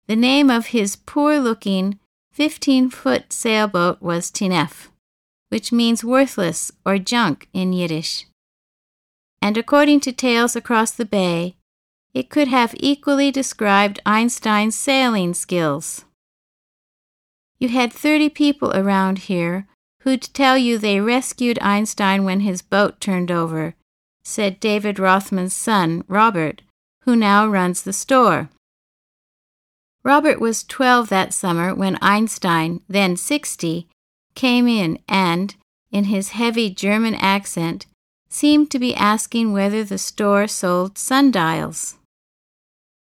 The name of his poor-looking 15-foot sailboat was Tinef, which means worthless or junk in Yiddish. And according to Tales Across the Bay, it could have equally described Einstein's sailing skills. You had 30 people around here who'd tell you they rescued Einstein when his boat turned over, said David Rothman's son, Robert, who now runs the store. Robert was 12 that summer when Einstein, then 60, came in and, in his heavy German accent, seemed to be asking whether the store sold sundials.